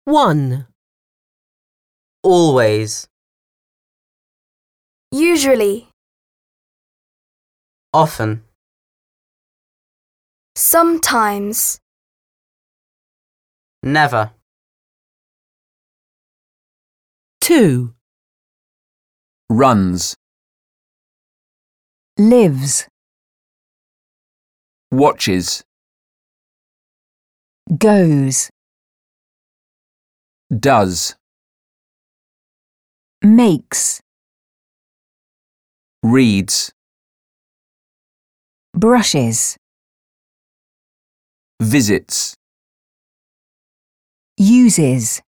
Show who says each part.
Speaker 1: 1,
Speaker 2: always,
Speaker 3: usually,
Speaker 2: often,
Speaker 3: sometimes,
Speaker 2: never,
Speaker 1: 2,
Speaker 4: runs,
Speaker 5: lives,
Speaker 4: watches,
Speaker 5: goes,
Speaker 4: does,
Speaker 5: makes,
Speaker 4: reads,
Speaker 5: brushes,
Speaker 4: visits,
Speaker 5: uses.